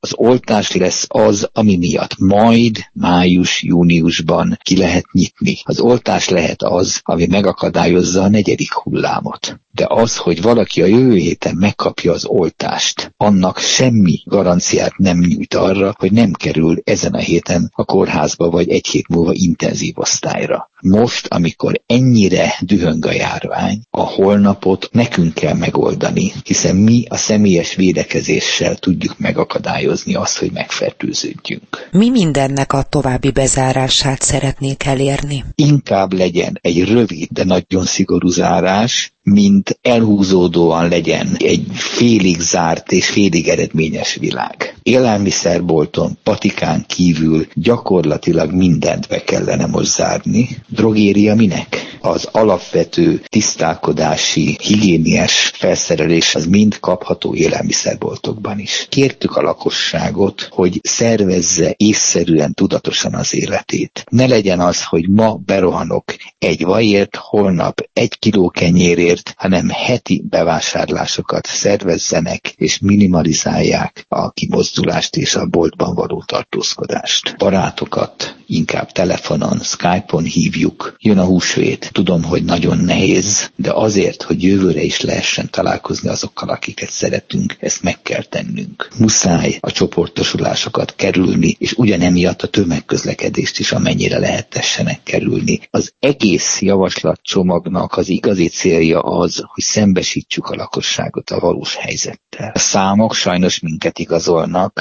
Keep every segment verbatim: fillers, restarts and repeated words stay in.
Az oltás lesz az, ami miatt majd május-júniusban ki lehet nyitni. Az oltás lehet az, ami megakadályozza a negyedik hullámot. De az, hogy valaki a jövő héten megkapja az oltást, annak semmi garanciát nem nyújt arra, hogy nem kerül ezen a héten a kórházba vagy egy hét múlva intenzív osztályra. Most, amikor ennyire dühöng a járvány, a holnapot nekünk kell megoldani, hiszen mi a személyes védekezéssel tudjuk megakadályozni azt, hogy megfertőződjünk. Mi mindennek a további bezárását szeretnék elérni? Inkább legyen egy rövid, de nagyon szigorú zárás, mint elhúzódóan legyen egy félig zárt és félig eredményes világ. Élelmiszerbolton, patikán kívül gyakorlatilag mindent be kellene most zárni. Drogéria minek? Az alapvető tisztálkodási, higiéniás felszerelés az mind kapható élelmiszerboltokban is. Kértük a lakosságot, hogy szervezze észszerűen, tudatosan az életét. Ne legyen az, hogy ma berohanok egy vajért, holnap egy kiló kenyérért, hanem heti bevásárlásokat szervezzenek és minimalizálják a kimozdulást és a boltban való tartózkodást. Barátokat inkább telefonon, Skype-on hívjuk. Jön a húsvét. Tudom, hogy nagyon nehéz, de azért, hogy jövőre is lehessen találkozni azokkal, akiket szeretünk, ezt meg kell tennünk. Muszáj a csoportosulásokat kerülni, és ugyanemiatt a tömegközlekedést is amennyire lehet tessenek kerülni. Az egész javaslatcsomagnak az igazi célja az, hogy szembesítsük a lakosságot a valós helyzettel. A számok sajnos minket igazolnak,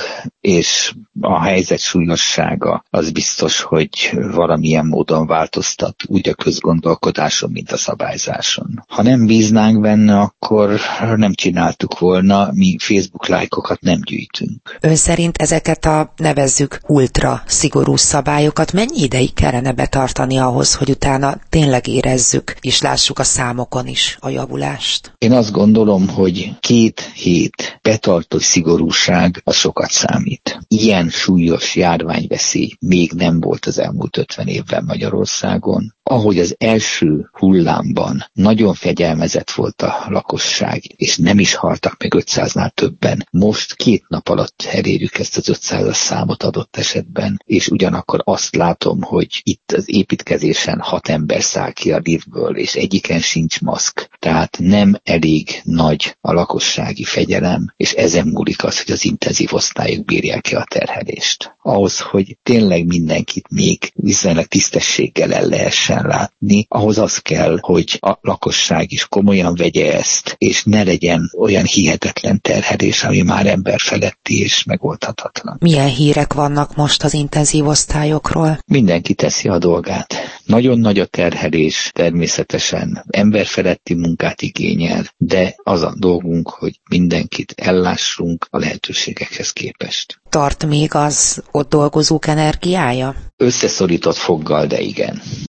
és a helyzet súlyossága az biztos, hogy valamilyen módon változtat úgy a közgondolkodáson, mint a szabályzáson. Ha nem bíznánk benne, akkor nem csináltuk volna, mi Facebook lájkokat nem gyűjtünk. Ön szerint ezeket a nevezzük ultra szigorú szabályokat mennyi ideig kellene betartani ahhoz, hogy utána tényleg érezzük, és lássuk a számokon is a javulást? Én azt gondolom, hogy két hét betartott szigorúság az sokat számít. Ilyen súlyos járványveszély még nem volt az elmúlt ötven évben Magyarországon. Ahogy az első hullámban nagyon fegyelmezett volt a lakosság, és nem is haltak meg ötszáznál többen, most két nap alatt elérjük ezt az ötszázas számot adott esetben, és ugyanakkor azt látom, hogy itt az építkezésen hat ember száll ki a liftből, és egyiken sincs maszk. Tehát nem elég nagy a lakossági fegyelem, és ezen múlik az, hogy az intenzív osztályok bírják ki a terhelést. Ahhoz, hogy tényleg mindenkit még viszonylag tisztességgel el lehessen látni, ahhoz az kell, hogy a lakosság is komolyan vegye ezt, és ne legyen olyan hihetetlen terhelés, ami már emberfeletti és megoldhatatlan. Milyen hírek vannak most az intenzív osztályokról? Mindenki teszi a dolgát. Nagyon nagy a terhelés, természetesen emberfeletti munkát igényel, de az a dolgunk, hogy mindenkit ellássunk a lehetőségekhez képest. Tart még az ott dolgozók energiája? Összeszorított foggal, de igen.